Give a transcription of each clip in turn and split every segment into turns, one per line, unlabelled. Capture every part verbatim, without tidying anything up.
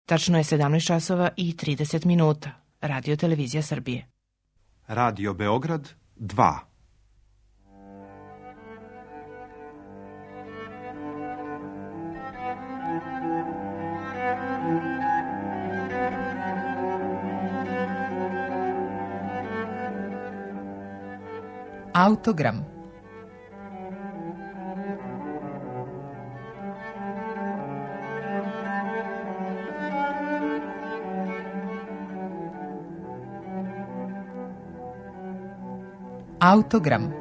Tačno je sedamnaest časova i trideset minuta. Radio Televizija Srbije.
Radio Beograd dva.
Autogram. Autogram.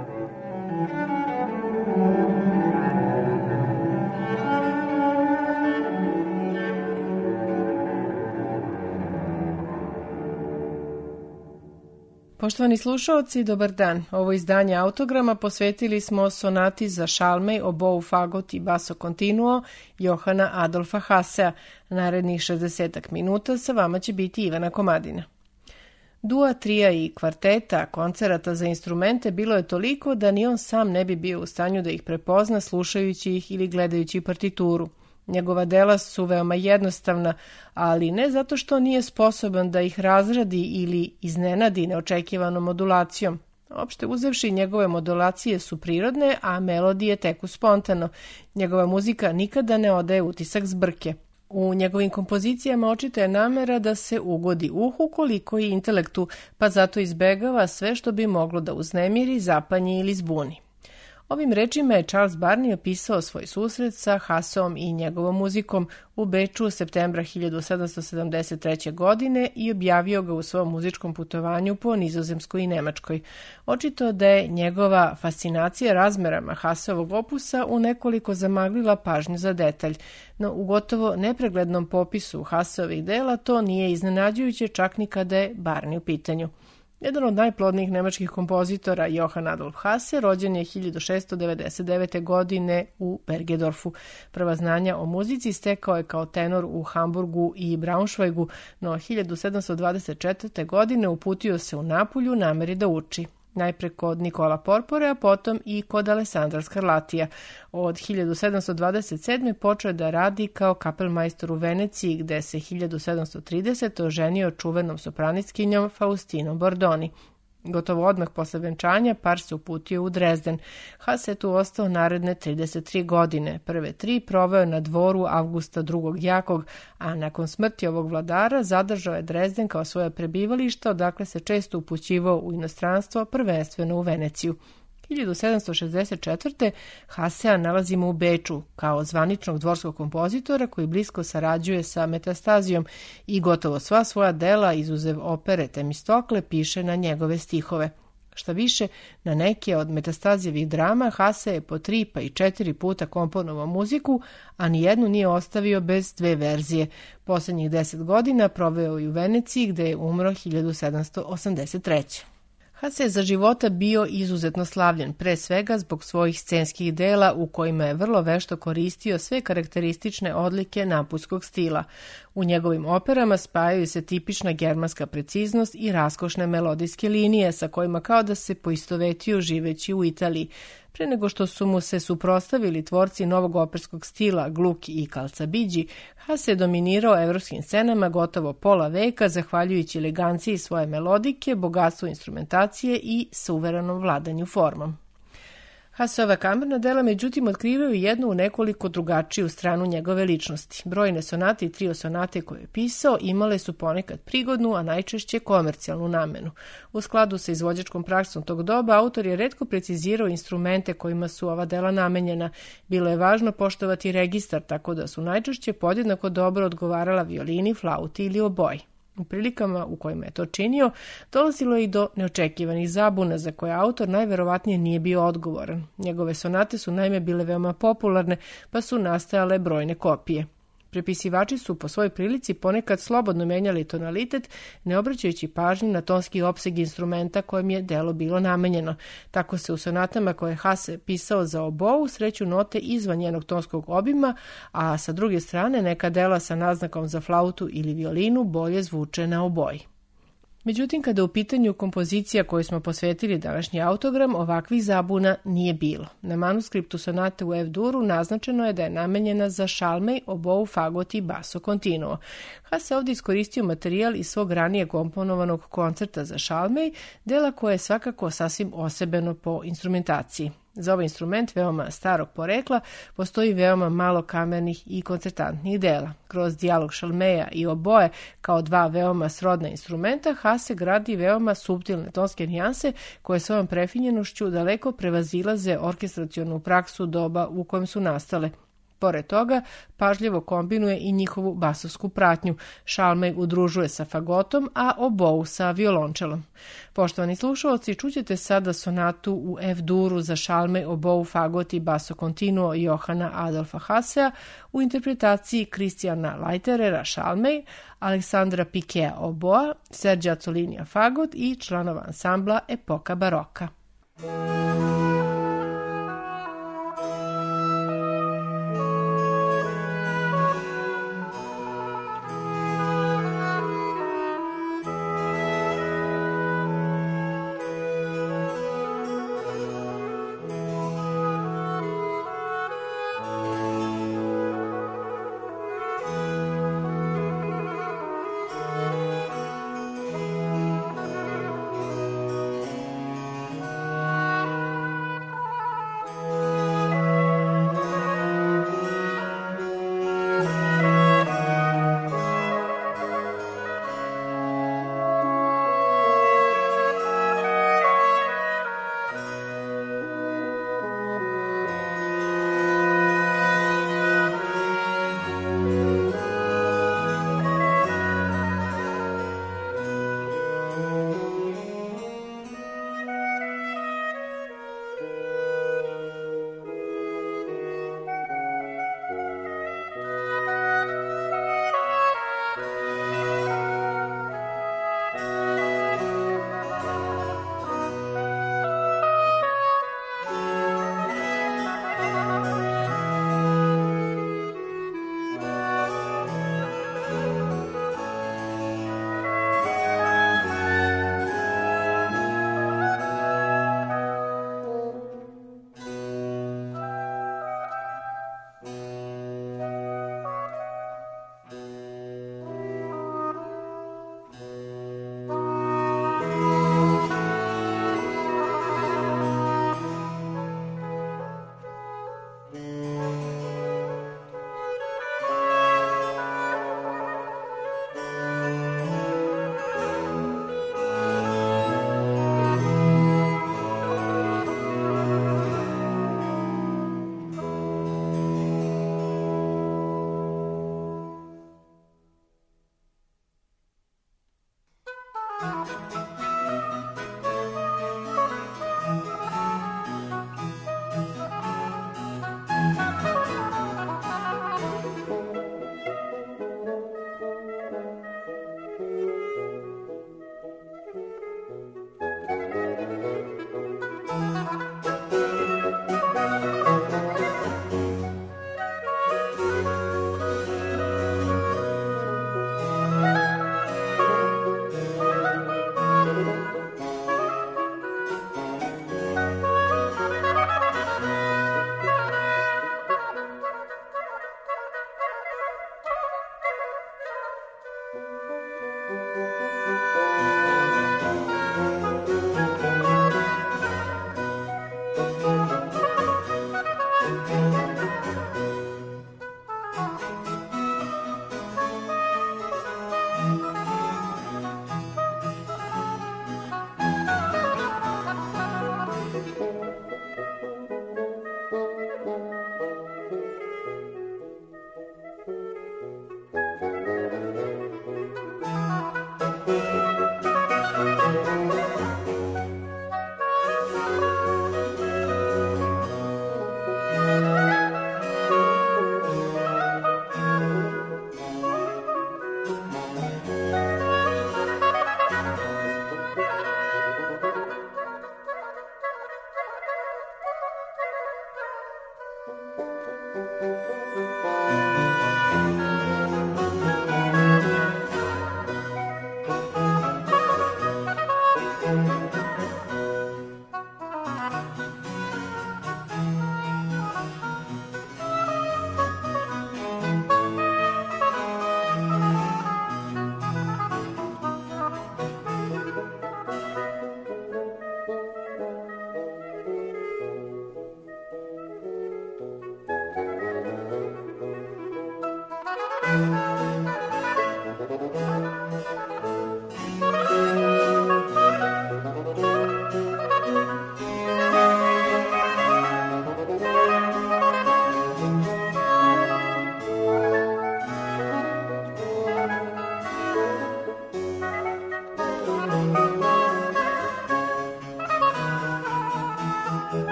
Poštovani slušaoci, dobar dan. Ovo izdanje Autograma posvetili smo sonati za šalmej, obou, fagot i basso continuo Johana Adolfa Hassea. Narednih šezdesetak minuta sa vama će biti Ivana Komadina. Dua, trija i kvarteta, koncerata za instrumente bilo je toliko da ni on sam ne bi bio u stanju da ih prepozna slušajući ih ili gledajući partituru. Njegova dela su veoma jednostavna, ali ne zato što nije sposoban da ih razradi ili iznenadi neočekivanom modulacijom. Opšte uzevši, njegove modulacije su prirodne, a melodije teku spontano. Njegova muzika nikada ne odaje utisak zbrke. U njegovim kompozicijama očita je namera da se ugodi uhu koliko i intelektu, pa zato izbegava sve što bi moglo da uznemiri, zapanji ili zbuni. Ovim rečima je Charles Barney opisao svoj susret sa Hasseom i njegovom muzikom u Beču septembra hiljadu sedamsto sedamdeset treće. godine i objavio ga u svom muzičkom putovanju po Nizozemskoj i Nemačkoj. Očito da je njegova fascinacija razmerama Hasseovog opusa u nekoliko zamaglila pažnju za detalj, no u gotovo nepreglednom popisu Hasseovih dela to nije iznenađujuće čak ni kada je Barney u pitanju. Jedan od najplodnijih nemačkih kompozitora, Johann Adolf Hasse, rođen je hiljadu šeststo devedeset devete. godine u Bergedorfu. Prva znanja o muzici stekao je kao tenor u Hamburgu i Braunschweigu, no hiljadu sedamsto dvadeset četvrte. godine uputio se u Napulju nameri da uči. Najpre kod Nikola Porpore, a potom i kod Alessandra Scarlattija. Od hiljadu sedamsto dvadeset sedme. počeo da radi kao kapelmajstor u Veneciji, gde se hiljadu sedamsto tridesete. oženio čuvenom sopranistkinjom Faustinom Bordoni. Gotovo odmah posle venčanja par se uputio u Drezden. Hasse je tu ostao naredne trideset tri godine. Prve tri proveo na dvoru Avgusta drugog. Jakog, a nakon smrti ovog vladara zadržao je Drezden kao svoje prebivalište, odakle se često upućivao u inostranstvo, prvenstveno u Veneciju. hiljadu sedamsto šezdeset četvrte. Hassea nalazimo u Beču kao zvaničnog dvorskog kompozitora koji blisko sarađuje sa Metastazijom i gotovo sva svoja dela, izuzev opere Temistokle, piše na njegove stihove. Šta više, na neke od Metastazijevih drama Hasse je po tri pa i četiri puta komponovao muziku, a nijednu nije ostavio bez dve verzije. Poslednjih deset godina proveo i u Veneciji, gde je umro hiljadu sedamsto osamdeset treće. Hasse je za života bio izuzetno slavljen, pre svega zbog svojih scenskih dela u kojima je vrlo vešto koristio sve karakteristične odlike naputskog stila. U njegovim operama spajaju se tipična germanska preciznost i raskošne melodijske linije sa kojima kao da se poistovetio živeći u Italiji. Pre nego što su mu se suprotstavili tvorci novog operskog stila Gluck i Calzabigi, Hasse je dominirao evropskim scenama gotovo pola veka zahvaljujući eleganciji svoje melodike, bogatstvu instrumentacije i suverenom vladanju formom. Hasseova kamerna dela međutim otkrivaju jednu u nekoliko drugačiju stranu njegove ličnosti. Brojne sonate i trio sonate koje je pisao imale su ponekad prigodnu, a najčešće komercijalnu namenu. U skladu sa izvođačkom praksom tog doba, autor je retko precizirao instrumente kojima su ova dela namenjena. Bilo je važno poštovati registar, tako da su najčešće podjednako dobro odgovarala violini, flauti ili oboji. U prilikama u kojima je to činio, dolazilo je i do neočekivanih zabuna za koje autor najverovatnije nije bio odgovoran. Njegove sonate su naime bile veoma popularne, pa su nastajale brojne kopije. Prepisivači su po svojoj prilici ponekad slobodno menjali tonalitet, ne obraćajući pažnju na tonski opseg instrumenta kojem je delo bilo namenjeno. Tako se u sonatama koje je Hasse pisao za obou sreću note izvan njenog tonskog obima, a sa druge strane neka dela sa naznakom za flautu ili violinu bolje zvuče na oboji. Međutim, kada je u pitanju kompozicija koju smo posvetili današnji autogram, ovakvih zabuna nije bilo. Na manuskriptu sonate u F-duru naznačeno je da je namenjena za šalmej, obou, fagot i basso continuo. Hasse ovdje iskoristio materijal iz svog ranije komponovanog koncerta za šalmej, dela koje je svakako sasvim osebeno po instrumentaciji. Za ovaj instrument, veoma starog porekla, postoji veoma malo kamernih i koncertantnih dela. Kroz dijalog šalmeja i oboje, kao dva veoma srodna instrumenta, Hasse gradi veoma suptilne tonske nijanse koje svojom prefinjenošću daleko prevazilaze orkestracionu praksu doba u kojem su nastale. Pored toga, pažljivo kombinuje i njihovu basovsku pratnju. Šalmej udružuje sa fagotom, a obou sa violončelom. Poštovani slušalci, čućete sada sonatu u F-duru za šalmej, obou, fagot i basso continuo Johana Adolfa Hassea u interpretaciji Kristijana Leiterera šalmej, Aleksandra Pikea oboa, Serđa Azzolinija fagot i članova ansambla Epoka baroka.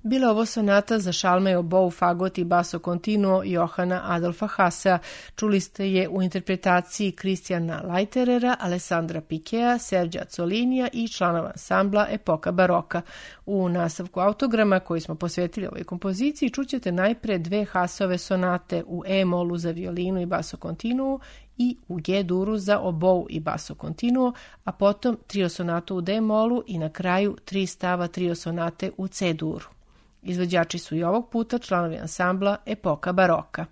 Bila ovo sonata za šalme, obou, fagot i basso continuo Johana Adolfa Hassea. Čuli ste je u interpretaciji Kristijana Leiterera, Alessandra Pikea, Serđa Zolinija i članova ansambla Epoka baroka. U nastavku autograma koji smo posvetili ovoj kompoziciji čućete najpre dve Hassove sonate u E-molu za violinu i basso continuo i u G-duru za obou i basso continuo, a potom trio sonatu u D-molu i na kraju tri stava trio sonate u C-duru. Izvođači su i ovog puta članovi ansambla Epoka baroka.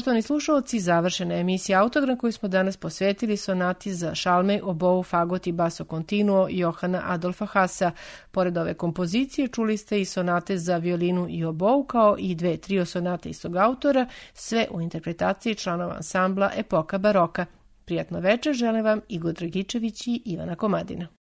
Poštovani slušalci, završena je emisija Autogram koju smo danas posvetili sonati za šalmej, obou, fagot i basso continuo Johana Adolfa Hassea. Pored ove kompozicije čuli ste i sonate za violinu i obou, kao i dve trio sonate istog autora, sve u interpretaciji članova ansambla Epoka baroka. Prijatno večer žele vam Igor Dragičević i Ivana Komadina.